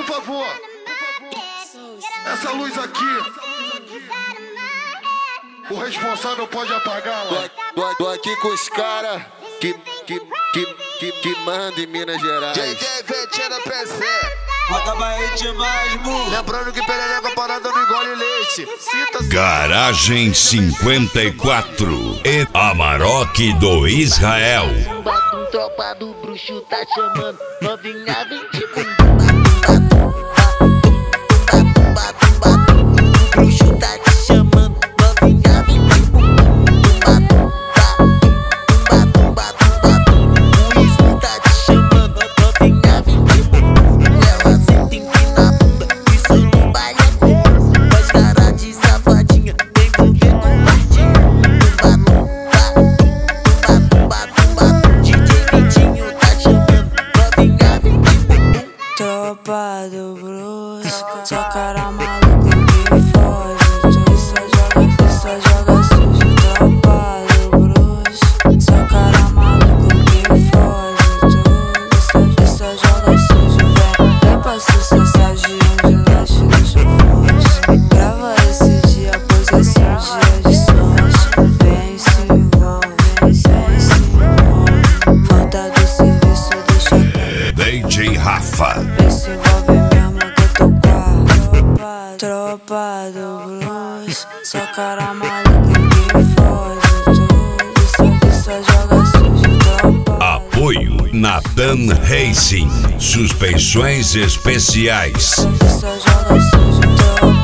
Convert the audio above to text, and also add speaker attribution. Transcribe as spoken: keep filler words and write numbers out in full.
Speaker 1: favor, essa luz aqui, o responsável pode apagá-la.
Speaker 2: Tô, tô, tô aqui com os caras que, que, que, que, que mandam em Minas Gerais.
Speaker 3: J J Vetinha P C.
Speaker 4: Acabaete mais, mu.
Speaker 3: Lembrando que perereca parada não engole leite. Cita
Speaker 5: Garagem cinquenta e quatro e Amarok do Israel.
Speaker 6: Batum, tropa do bruxo tá chamando. Novinha vem de bumbum. O bruxo tá te chamando. Novinha vem de bumbum. O Ismo tá te chamando. Novinha vem de bumbum. Ela senta empina a bunda. Isso não baile é com. Faz cara de safadinha. Vem comer com partinho. D J Vitinho tá chamando. Novinha vem de bumbum.
Speaker 7: Tropa do Bruce, só cara maluco que foge. Tu só joga, tu só joga sujo. Tropa do Bruce, só cara maluco que foge. Tu, tu só joga sujo. Vem, vem pra sucesso de onde nós te deixa forte. Grava esse dia, pois esse é um dia de sorte. Vem se envolve, vem, vem se envolve. Falta do serviço, deixa
Speaker 5: D J Rafa.
Speaker 7: vem se envolve mesmo que eu tô com a tropa do blues. Só cara maluco que foge. Tu só, tu só joga sujo. Tropa
Speaker 5: Apoio Nathan Racing. Suspensões especiais.
Speaker 7: tu só joga sujo. Tropa